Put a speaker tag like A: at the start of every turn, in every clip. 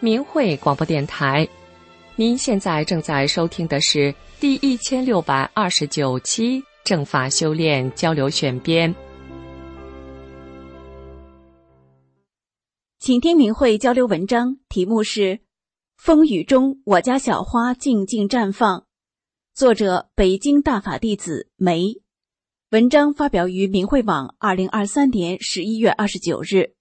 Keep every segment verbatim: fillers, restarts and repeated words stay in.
A: 明慧广播电台。您现在正在收听的是第一千六百二十九期正法修炼交流选编。
B: 请听明慧交流文章，题目是风雨中我家小花静静绽放，作者北京大法弟子梅。文章发表于明慧网二零二三年十一月二十九日。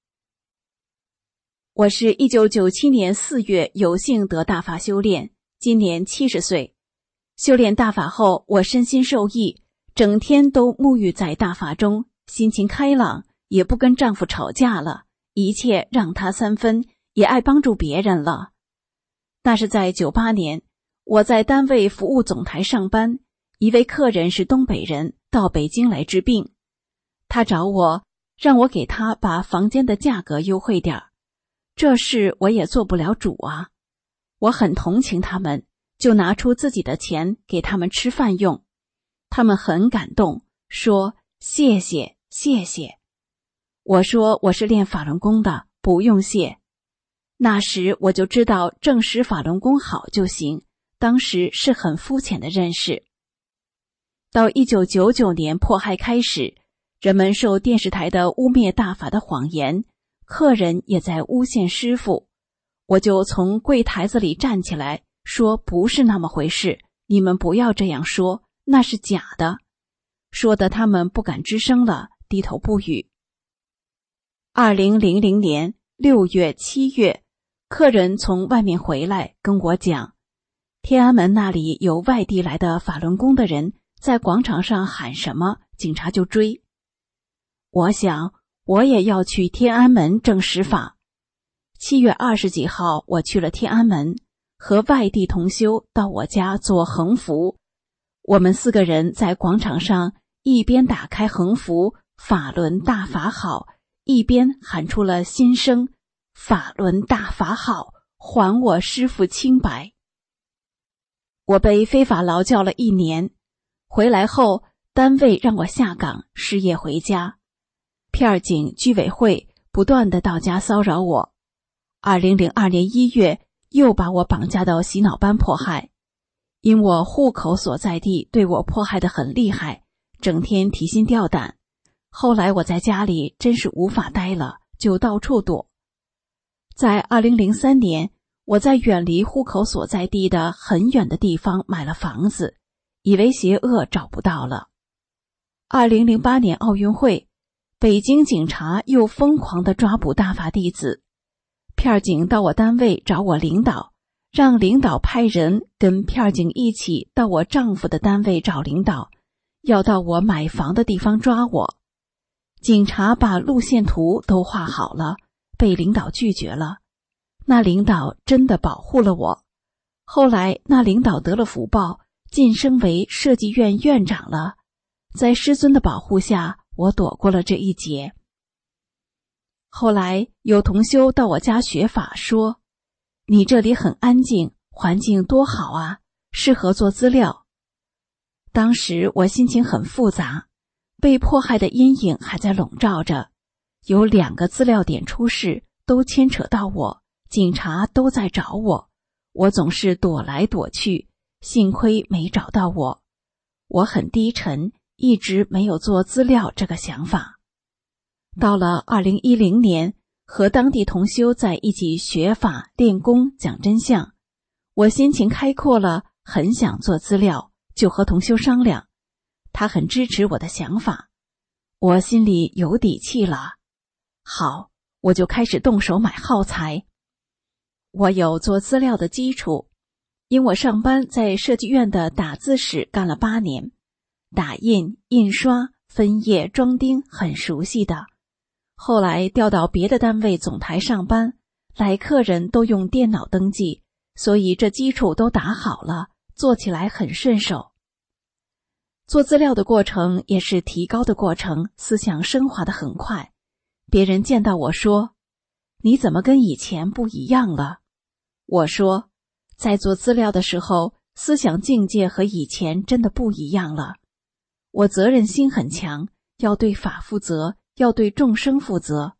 B: 我是一九九七年四月有幸得大法修炼，今年七十岁。修炼大法后，我身心受益，整天都沐浴在大法中，心情开朗，也不跟丈夫吵架了，一切让他三分，也爱帮助别人了。那是在九八年，我在单位服务总台上班，一位客人是东北人，到北京来治病。他找我，让我给他把房间的价格优惠点儿。这事我也做不了主啊，我很同情他们，就拿出自己的钱给他们吃饭用。他们很感动，说谢谢谢谢。我说我是练法轮功的，不用谢。那时我就知道证实法轮功好就行，当时是很肤浅的认识。到一九九九年迫害开始，人们受电视台的污蔑大法的谎言，客人也在诬陷师父，我就从柜台子里站起来说不是那么回事，你们不要这样说，那是假的。说的他们不敢吱声了，低头不语。二零零零年六月七月，客人从外面回来跟我讲，天安门那里有外地来的法轮功的人在广场上喊什么，警察就追。我想我也要去天安门证实法。七月二十几号，我去了天安门，和外地同修到我家做横幅。我们四个人在广场上一边打开横幅“法轮大法好”，一边喊出了心声“法轮大法好，还我师父清白”。我被非法劳教了一年，回来后单位让我下岗失业回家。片警居委会不断地到家骚扰我。二零零二年一月，又把我绑架到洗脑班迫害。因我户口所在地对我迫害得很厉害，整天提心吊胆。后来我在家里真是无法待了，就到处躲。在二零零三年，我在远离户口所在地的很远的地方买了房子，以为邪恶找不到了。二零零八年奥运会，北京警察又疯狂地抓捕大法弟子。片警到我单位找我领导，让领导派人跟片警一起到我丈夫的单位找领导，要到我买房的地方抓我。警察把路线图都画好了，被领导拒绝了。那领导真的保护了我。后来那领导得了福报，晋升为设计院院长了。在师尊的保护下，我躲过了这一劫。后来有同修到我家学法，说你这里很安静，环境多好啊，适合做资料。当时我心情很复杂，被迫害的阴影还在笼罩着，有两个资料点出事，都牵扯到我，警察都在找我，我总是躲来躲去，幸亏没找到我。我很低沉，一直没有做资料这个想法。到了二零一零年，和当地同修在一起学法、练功、讲真相，我心情开阔了，很想做资料，就和同修商量，他很支持我的想法，我心里有底气了。好，我就开始动手买耗材。我有做资料的基础，因我上班在设计院的打字室干了八年，打印、印刷、分页、装订很熟悉的。后来调到别的单位总台上班，来客人都用电脑登记，所以这基础都打好了，做起来很顺手。做资料的过程也是提高的过程，思想升华得很快。别人见到我说，你怎么跟以前不一样了？我说，在做资料的时候，思想境界和以前真的不一样了。我责任心很强，要对法负责，要对众生负责。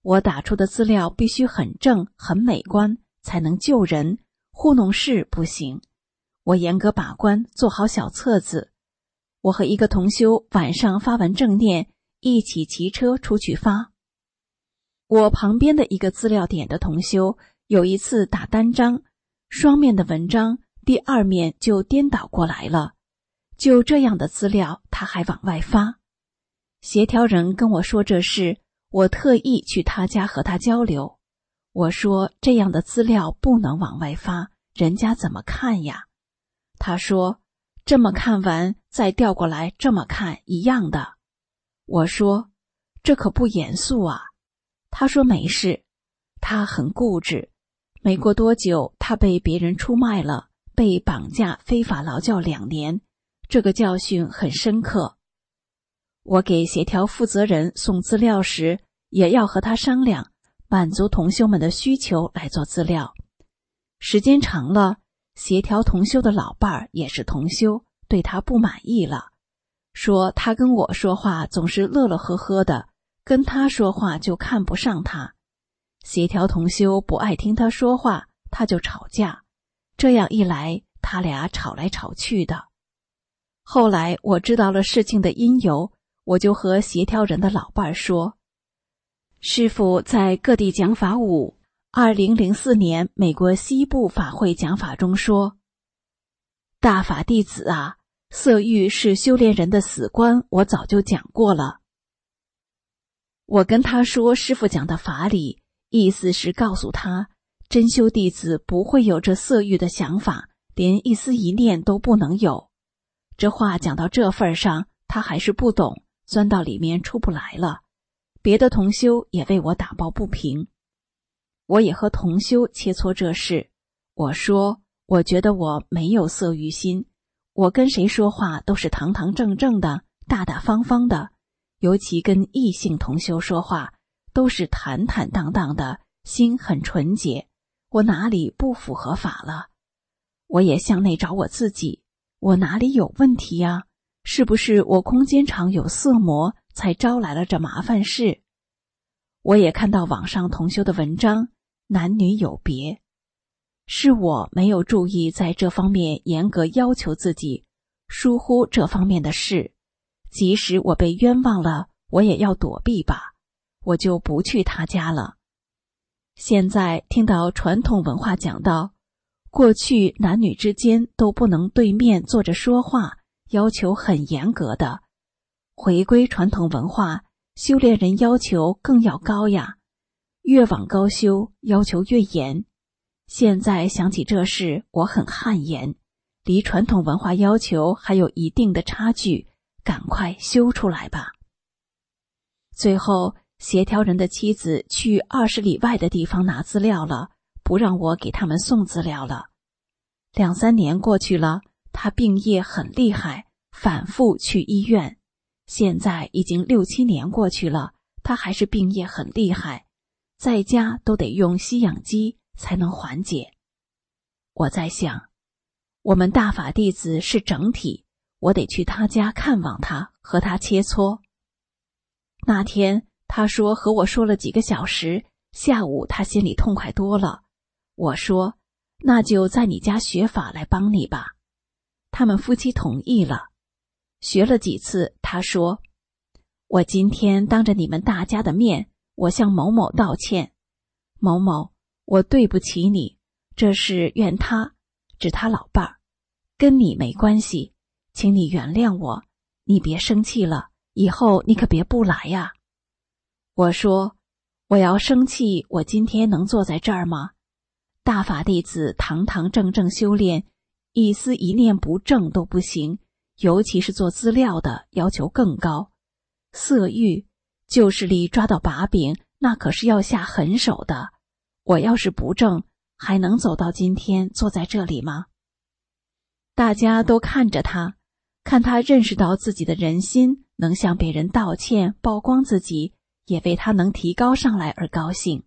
B: 我打出的资料必须很正、很美观，才能救人，糊弄事不行。我严格把关，做好小册子。我和一个同修晚上发完正念，一起骑车出去发。我旁边的一个资料点的同修有一次打单张，双面的文章第二面就颠倒过来了，就这样的资料他还往外发。协调人跟我说这事，我特意去他家和他交流。我说这样的资料不能往外发，人家怎么看呀？他说这么看完再调过来这么看一样的。我说这可不严肃啊。他说没事。他很固执，没过多久他被别人出卖了，被绑架非法劳教两年，这个教训很深刻。我给协调负责人送资料时，也要和他商量，满足同修们的需求来做资料。时间长了，协调同修的老伴儿也是同修，对他不满意了，说他跟我说话总是乐乐呵呵的，跟他说话就看不上他。协调同修不爱听他说话，他就吵架，这样一来他俩吵来吵去的。后来我知道了事情的因由，我就和协调人的老伴说，师父在各地讲法五二零零四年美国西部法会讲法中说，大法弟子啊，色欲是修炼人的死关，我早就讲过了。我跟他说师父讲的法理，意思是告诉他，真修弟子不会有这色欲的想法，连一丝一念都不能有。这话讲到这份上，他还是不懂，钻到里面出不来了。别的同修也为我打抱不平。我也和同修切磋这事，我说我觉得我没有色欲心，我跟谁说话都是堂堂正正的，大大方方的，尤其跟异性同修说话都是坦坦荡荡的，心很纯洁，我哪里不符合法了？我也向内找我自己，我哪里有问题呀？是不是我空间场有色魔，才招来了这麻烦事？我也看到网上同修的文章，男女有别，是我没有注意在这方面严格要求自己，疏忽这方面的事。即使我被冤枉了，我也要躲避吧，我就不去他家了。现在听到传统文化讲到，过去男女之间都不能对面坐着说话，要求很严格的。回归传统文化，修炼人要求更要高呀，越往高修，要求越严。现在想起这事，我很汗颜，离传统文化要求还有一定的差距，赶快修出来吧。最后，协调人的妻子去二十里外的地方拿资料了，不让我给他们送资料了。两三年过去了，他病业很厉害，反复去医院。现在已经六七年过去了，他还是病业很厉害，在家都得用吸氧机才能缓解。我在想，我们大法弟子是整体，我得去他家看望他，和他切磋。那天他说和我说了几个小时，下午他心里痛快多了。我说那就在你家学法来帮你吧。他们夫妻同意了。学了几次，他说，我今天当着你们大家的面，我向某某道歉。某某，我对不起你，这事怨他，指他老伴儿，跟你没关系，请你原谅我，你别生气了，以后你可别不来呀。我说，我要生气，我今天能坐在这儿吗？大法弟子堂堂正正修炼，一丝一念不正都不行，尤其是做资料的要求更高。色欲就是力抓到把柄，那可是要下狠手的。我要是不正，还能走到今天坐在这里吗？大家都看着他，看他认识到自己的人心，能向别人道歉，曝光自己，也为他能提高上来而高兴。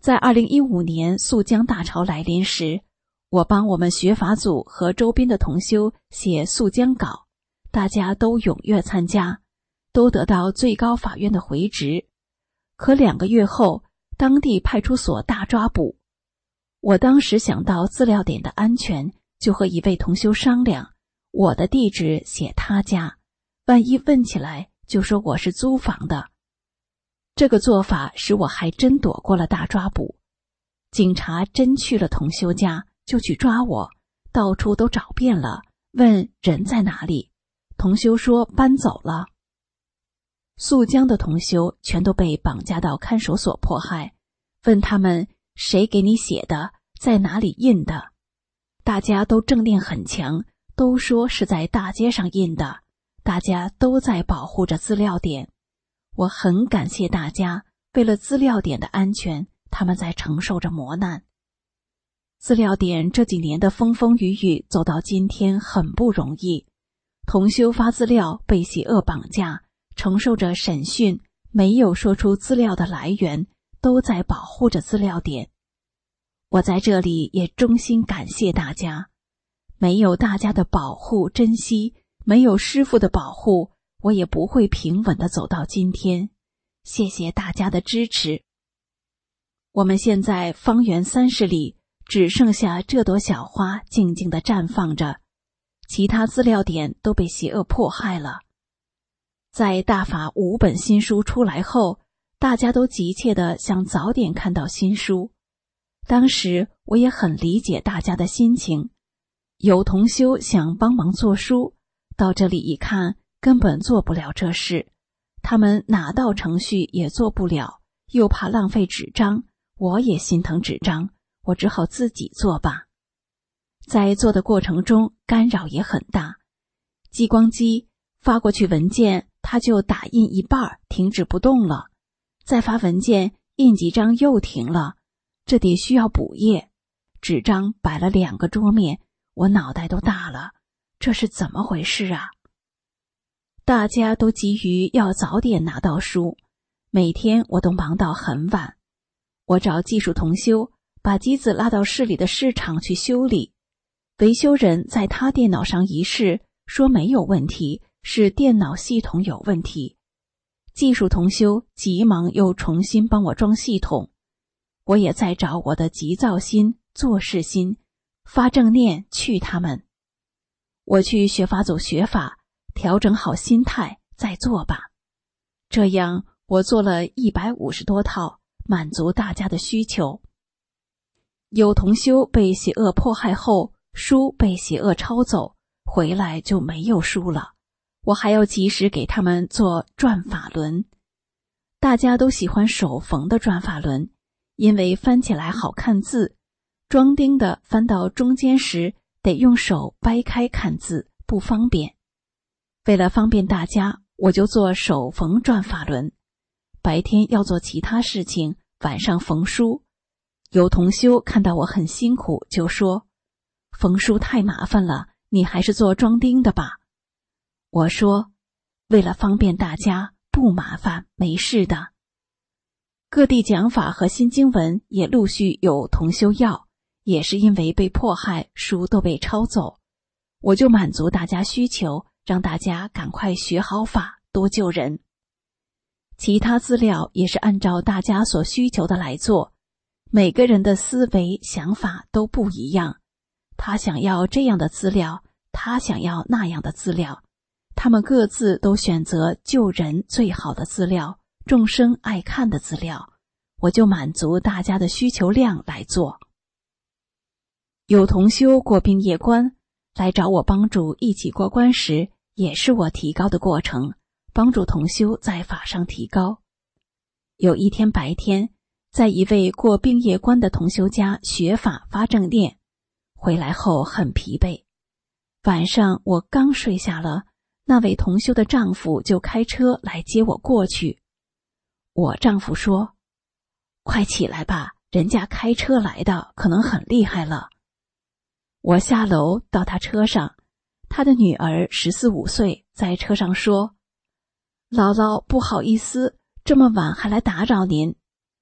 B: 在二零一五年肃江大潮来临时，我帮我们学法组和周边的同修写肃江稿，大家都踊跃参加，都得到最高法院的回执。可两个月后，当地派出所大抓捕。我当时想到资料点的安全，就和一位同修商量，我的地址写他家，万一问起来就说我是租房的。这个做法使我还真躲过了大抓捕。警察真去了同修家，就去抓我，到处都找遍了，问人在哪里，同修说搬走了。肃江的同修全都被绑架到看守所迫害，问他们谁给你写的，在哪里印的。大家都正念很强，都说是在大街上印的，大家都在保护着资料点。我很感谢大家，为了资料点的安全，他们在承受着磨难。资料点这几年的风风雨雨走到今天很不容易，同修发资料被邪恶绑架，承受着审讯，没有说出资料的来源，都在保护着资料点。我在这里也衷心感谢大家，没有大家的保护珍惜，没有师父的保护，我也不会平稳地走到今天。谢谢大家的支持。我们现在方圆三十里只剩下这朵小花静静地绽放着，其他资料点都被邪恶迫害了。在大法五本新书出来后，大家都急切地想早点看到新书。当时我也很理解大家的心情，有同修想帮忙做书，到这里一看根本做不了这事，他们哪道程序也做不了，又怕浪费纸张，我也心疼纸张，我只好自己做吧。在做的过程中干扰也很大，激光机发过去文件，它就打印一半停止不动了，再发文件印几张又停了，这得需要补页，纸张摆了两个桌面，我脑袋都大了，这是怎么回事啊？大家都急于要早点拿到书，每天我都忙到很晚。我找技术同修，把机子拉到市里的市场去修理。维修人在他电脑上一试，说没有问题，是电脑系统有问题。技术同修急忙又重新帮我装系统。我也在找我的急躁心、做事心，发正念去他们。我去学法组学法，调整好心态再做吧。这样我做了一百五十多套，满足大家的需求。有同修被邪恶迫害后，书被邪恶抄走，回来就没有书了，我还要及时给他们做转法轮。大家都喜欢手缝的转法轮，因为翻起来好看字，装订的翻到中间时得用手掰开看字，不方便。为了方便大家，我就做手缝转法轮，白天要做其他事情，晚上缝书。有同修看到我很辛苦，就说缝书太麻烦了，你还是做装订的吧。我说为了方便大家，不麻烦，没事的。各地讲法和新经文也陆续有同修要，也是因为被迫害，书都被抄走，我就满足大家需求，让大家赶快学好法，多救人。其他资料也是按照大家所需求的来做，每个人的思维想法都不一样，他想要这样的资料，他想要那样的资料，他们各自都选择救人最好的资料，众生爱看的资料，我就满足大家的需求量来做。有同修过病业关，来找我帮助一起过关时，也是我提高的过程，帮助同修在法上提高。有一天白天，在一位过病业关的同修家学法发正念，回来后很疲惫。晚上我刚睡下了，那位同修的丈夫就开车来接我过去。我丈夫说，快起来吧，人家开车来的，可能很厉害了。我下楼到他车上，他的女儿十四五岁，在车上说，姥姥不好意思，这么晚还来打扰您。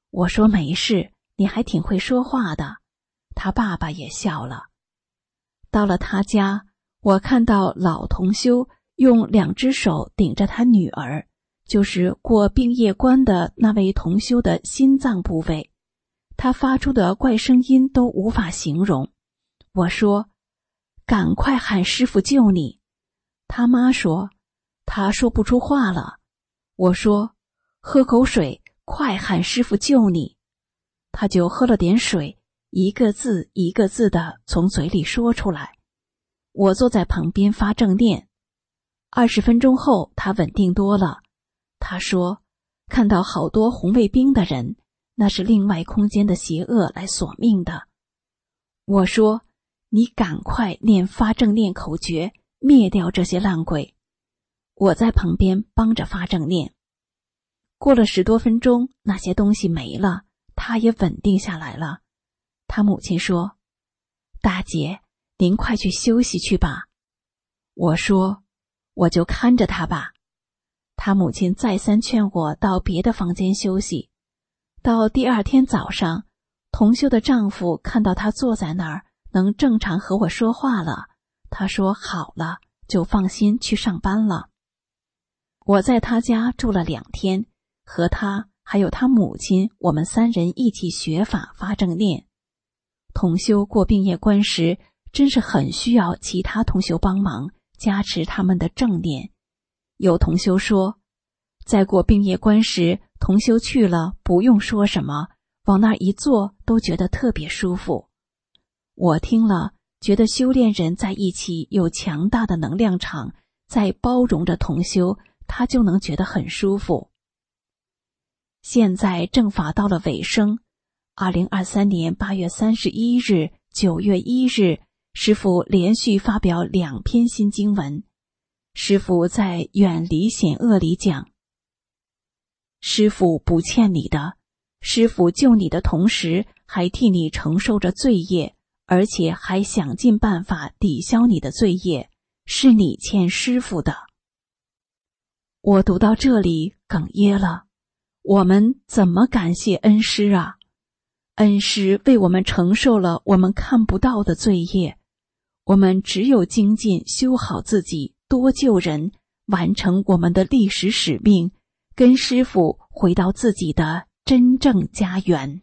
B: 我说没事，你还挺会说话的。他爸爸也笑了。到了他家，我看到老同修用两只手顶着他女儿，就是过病业关的那位同修的心脏部位，他发出的怪声音都无法形容。我说，赶快喊师父救你。他妈说，他说不出话了。我说，喝口水，快喊师父救你。他就喝了点水，一个字一个字地从嘴里说出来。我坐在旁边发正念。二十分钟后，他稳定多了。他说，看到好多红卫兵的人，那是另外空间的邪恶来索命的。我说，你赶快念发正念口诀，灭掉这些烂鬼。我在旁边帮着发正念。过了十多分钟，那些东西没了，他也稳定下来了。他母亲说，大姐，您快去休息去吧。我说，我就看着他吧。他母亲再三劝我到别的房间休息。到第二天早上，同修的丈夫看到他坐在那儿，能正常和我说话了。他说好了，就放心去上班了。我在他家住了两天，和他还有他母亲，我们三人一起学法发正念。同修过病业关时，真是很需要其他同修帮忙加持他们的正念。有同修说，在过病业关时，同修去了不用说什么，往那儿一坐都觉得特别舒服。我听了，觉得修炼人在一起有强大的能量场，在包容着同修，他就能觉得很舒服。现在正法到了尾声，二零二三年八月三十一日、九月一日，师父连续发表两篇新经文。师父在远离险恶里讲，师父不欠你的，师父救你的同时，还替你承受着罪业，而且还想尽办法抵消你的罪业，是你欠师父的。我读到这里哽咽了，我们怎么感谢恩师啊？恩师为我们承受了我们看不到的罪业，我们只有精进修好自己，多救人，完成我们的历史使命，跟师父回到自己的真正家园。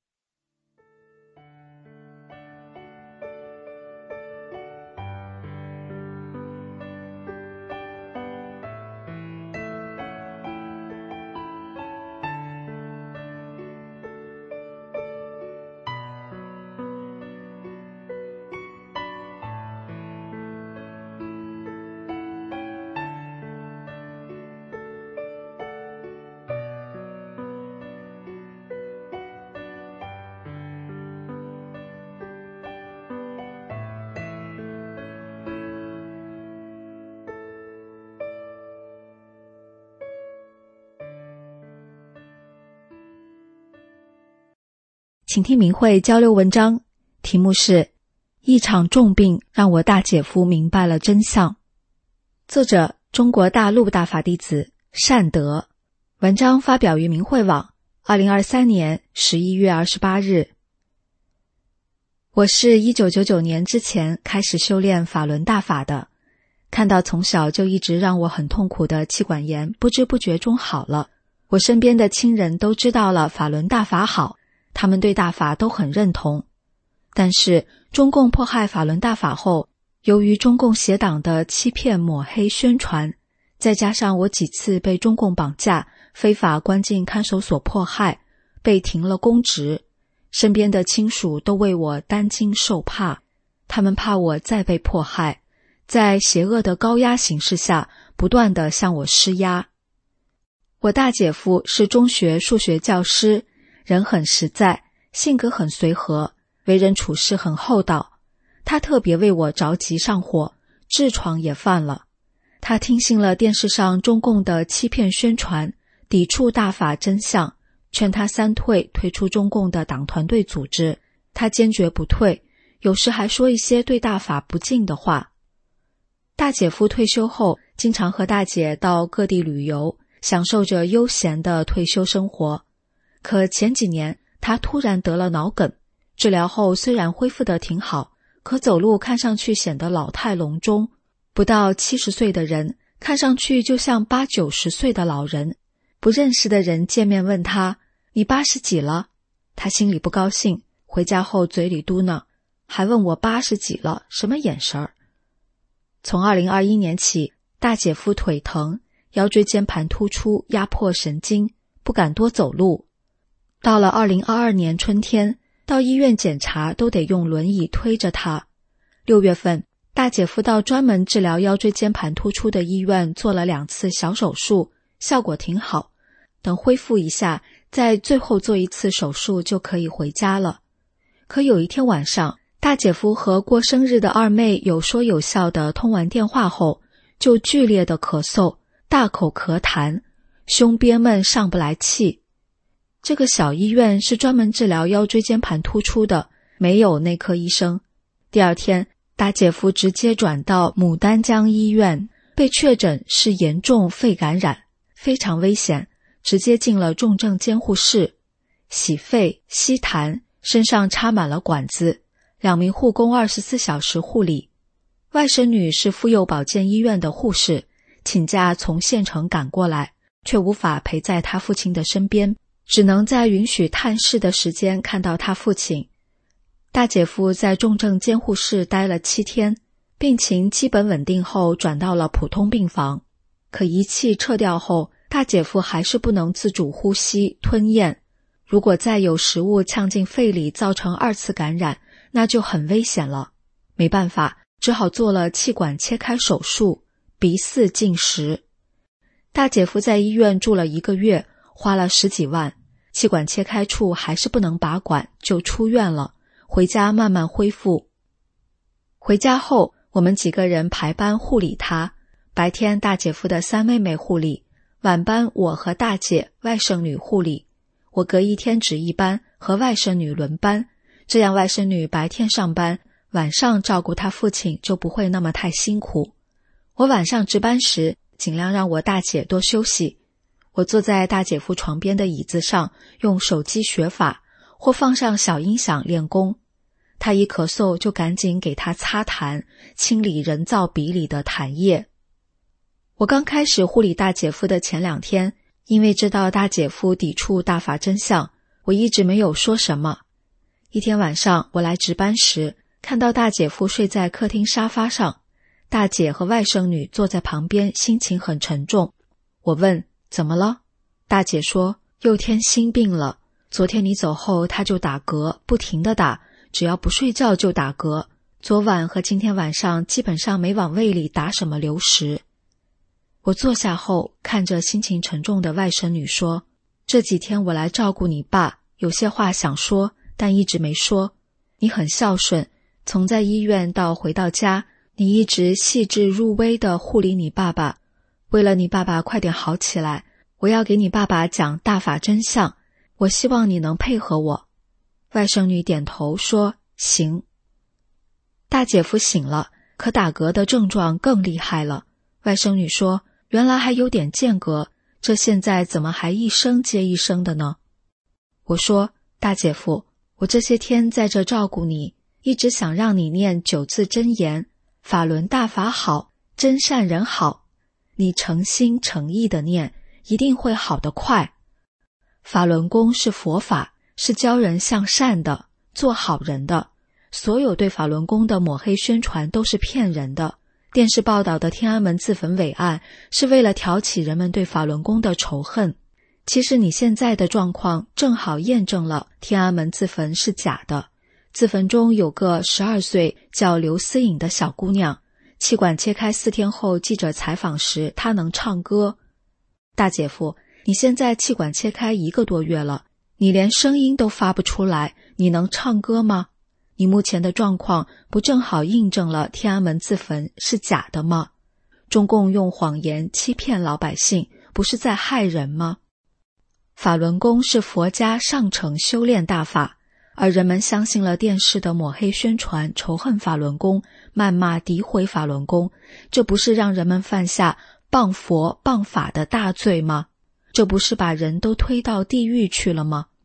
C: 请听明慧交流文章，题目是一场重病让我大姐夫明白了真相。作者中国大陆大法弟子善德，文章发表于明慧网二零二三年十一月二十八日。我是一九九九年之前开始修炼法轮大法的，看到从小就一直让我很痛苦的气管炎不知不觉中好了。我身边的亲人都知道了法轮大法好，他们对大法都很认同。但是中共迫害法轮大法后，由于中共邪党的欺骗抹黑宣传，再加上我几次被中共绑架，非法关进看守所迫害，被停了公职，身边的亲属都为我担惊受怕，他们怕我再被迫害，在邪恶的高压形势下不断地向我施压。我大姐夫是中学数学教师，人很实在，性格很随和，为人处事很厚道。他特别为我着急上火，痔疮也犯了。他听信了电视上中共的欺骗宣传，抵触大法真相，劝他三退，退出中共的党团队组织。他坚决不退，有时还说一些对大法不敬的话。大姐夫退休后，经常和大姐到各地旅游，享受着悠闲的退休生活。 可前几年他突然得了脑梗，治疗后虽然恢复得挺好，可走路看上去显得老态龙钟，不到七十岁的人看上去就像八九十岁的老人。不认识的人见面问他，你八十几了？他心里不高兴，回家后嘴里嘟囔，还问我八十几了，什么眼神儿？从二零二一年起，大姐夫腿疼，腰椎间盘突出压迫神经，不敢多走路。到了二零二二年春天，到医院检查都得用轮椅推着他。六月份，大姐夫到专门治疗腰椎间盘突出的医院做了两次小手术，效果挺好。等恢复一下，再最后做一次手术就可以回家了。可有一天晚上，大姐夫和过生日的二妹有说有笑的通完电话后，就剧烈的咳嗽，大口咳痰，胸憋闷上不来气。这个小医院是专门治疗腰椎间盘突出的，没有内科医生。第二天，大姐夫直接转到牡丹江医院，被确诊是严重肺感染，非常危险，直接进了重症监护室，洗肺、吸痰，身上插满了管子，两名护工二十四小时护理。外甥女是妇幼保健医院的护士，请假从县城赶过来，却无法陪在她父亲的身边，只能在允许探视的时间看到他父亲。大姐夫在重症监护室待了七天，病情基本稳定后转到了普通病房。可仪器撤掉后，大姐夫还是不能自主呼吸、吞咽。如果再有食物呛进肺里造成二次感染，那就很危险了。没办法，只好做了气管切开手术，鼻饲进食。大姐夫在医院住了一个月，花了十几万，气管切开处还是不能拔管，就出院了，回家慢慢恢复。回家后，我们几个人排班护理他，白天大姐夫的三妹妹护理，晚班我和大姐、外甥女护理。我隔一天值一班，和外甥女轮班，这样外甥女白天上班，晚上照顾她父亲就不会那么太辛苦。我晚上值班时，尽量让我大姐多休息。我坐在大姐夫床边的椅子上，用手机学法，或放上小音响练功。他一咳嗽就赶紧给他擦痰，清理人造鼻里的痰液。我刚开始护理大姐夫的前两天，因为知道大姐夫抵触大法真相，我一直没有说什么。一天晚上，我来值班时，看到大姐夫睡在客厅沙发上，大姐和外甥女坐在旁边，心情很沉重。我问，怎么了？大姐说，佑天心病了，昨天你走后他就打嗝，不停地打，只要不睡觉就打嗝，昨晚和今天晚上基本上没往胃里打什么流食。我坐下后，看着心情沉重的外甥女说，这几天我来照顾你爸，有些话想说，但一直没说。你很孝顺，从在医院到回到家，你一直细致入微地护理你爸爸。为了你爸爸快点好起来，我要给你爸爸讲大法真相，我希望你能配合我。外甥女点头说，行。大姐夫醒了，可打嗝的症状更厉害了。外甥女说，原来还有点间隔，这现在怎么还一声接一声的呢？我说，大姐夫，我这些天在这照顾你，一直想让你念九字真言，法轮大法好，真善人好。你诚心诚意的念，一定会好得快。法轮功是佛法，是教人向善的，做好人的。所有对法轮功的抹黑宣传都是骗人的。电视报道的天安门自焚伟案是为了挑起人们对法轮功的仇恨。其实你现在的状况正好验证了天安门自焚是假的。自焚中有个十二岁叫刘思颖的小姑娘，气管切开四天后，记者采访时她能唱歌。大姐夫，你现在气管切开一个多月了，你连声音都发不出来，你能唱歌吗？你目前的状况不正好印证了天安门自焚是假的吗？中共用谎言欺骗老百姓，不是在害人吗？法轮功是佛家上乘修炼大法，而人们相信了电视的抹黑宣传，仇恨法轮功，谩骂诋毁法轮功，这不是让人们犯下谤佛谤法的大罪吗？这不是把人都推到地狱去了吗？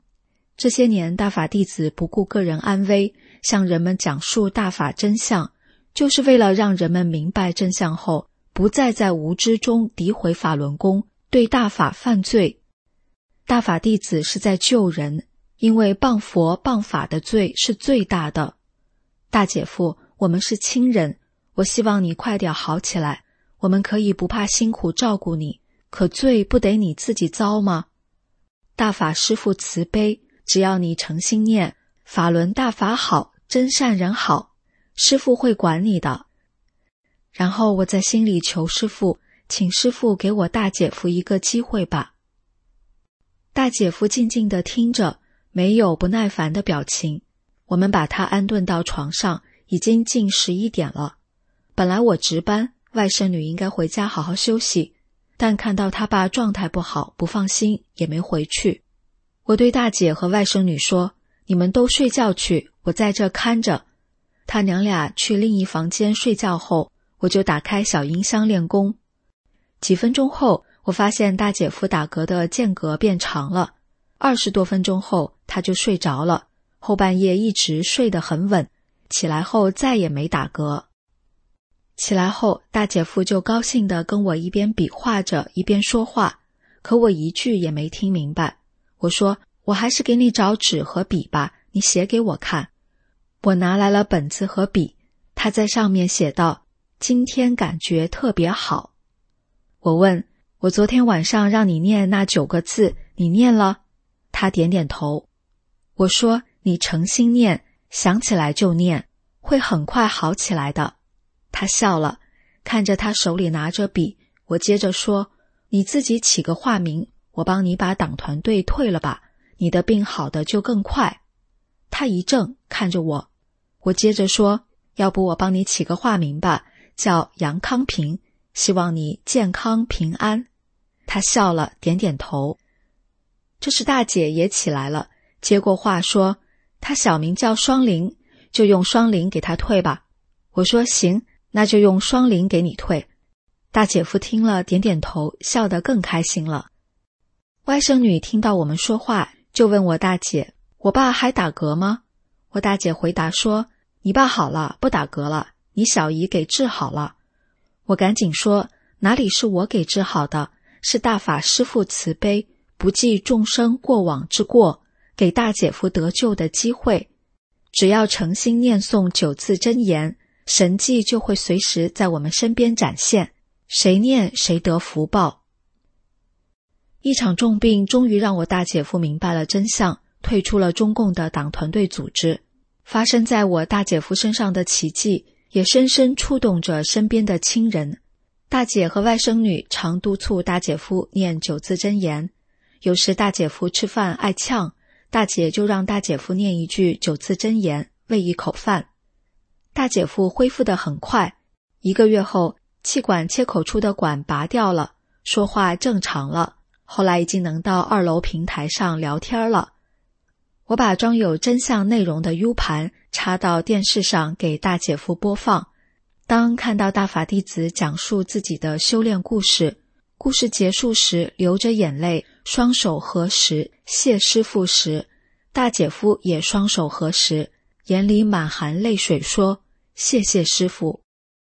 C: 这些年大法弟子不顾个人安危，向人们讲述大法真相，就是为了让人们明白真相后，不再在无知中诋毁法轮功，对大法犯罪。大法弟子是在救人，因为谤佛谤法的罪是最大的。大姐夫，我们是亲人，我希望你快点好起来，我们可以不怕辛苦照顾你，可罪不得你自己遭吗？大法师父慈悲，只要你诚心念法轮大法好，真善人好，师父会管你的。然后我在心里求师父，请师父给我大姐夫一个机会吧。大姐夫静静地听着，没有不耐烦的表情。我们把他安顿到床上，已经近十一点了。本来我值班，外甥女应该回家好好休息，但看到他爸状态不好，不放心，也没回去。我对大姐和外甥女说，你们都睡觉去，我在这看着。他娘俩去另一房间睡觉后，我就打开小音箱练功。几分钟后，我发现大姐夫打嗝的间隔变长了，二十多分钟后他就睡着了，后半夜一直睡得很稳，起来后再也没打嗝。起来后，大姐夫就高兴地跟我一边比划着一边说话，可我一句也没听明白。我说，我还是给你找纸和笔吧，你写给我看。我拿来了本子和笔，他在上面写道，今天感觉特别好。我问，我昨天晚上让你念那九个字，你念了？他点点头。我说，你诚心念，想起来就念，会很快好起来的。他笑了，看着他手里拿着笔，我接着说，你自己起个化名，我帮你把党团队退了吧，你的病好的就更快。他一怔，看着我。我接着说，要不我帮你起个化名吧，叫杨康平，希望你健康平安。他笑了，点点头。这时大姐也起来了，接过话说，他小名叫双林，就用双林给他退吧。我说行，那就用双林给你退。大姐夫听了点点头，笑得更开心了。外甥女听到我们说话，就问我大姐，我爸还打嗝吗？我大姐回答说，你爸好了，不打嗝了，你小姨给治好了。我赶紧说，哪里是我给治好的，是大法师父慈悲，不计众生过往之过，给大姐夫得救的机会。只要诚心念诵九字真言，神迹就会随时在我们身边展现，谁念谁得福报。一场重病终于让我大姐夫明白了真相，退出了中共的党团队组织。发生在我大姐夫身上的奇迹，也深深触动着身边的亲人。大姐和外甥女常督促大姐夫念九字真言，有时大姐夫吃饭爱呛，大姐就让大姐夫念一句九字真言，喂一口饭。大姐夫恢复得很快，一个月后，气管切口处的管拔掉了，说话正常了，后来已经能到二楼平台上聊天了。我把装有真相内容的 U 盘插到电视上给大姐夫播放。当看到大法弟子讲述自己的修炼故事，故事结束时流着眼泪，双手合十谢师父时，大姐夫也双手合十，眼里满含泪水说，谢谢师父。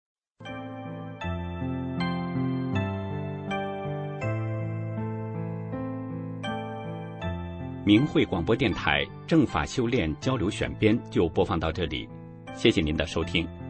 D: 明慧广播电台正法修炼交流选编就播放到这里，谢谢您的收听。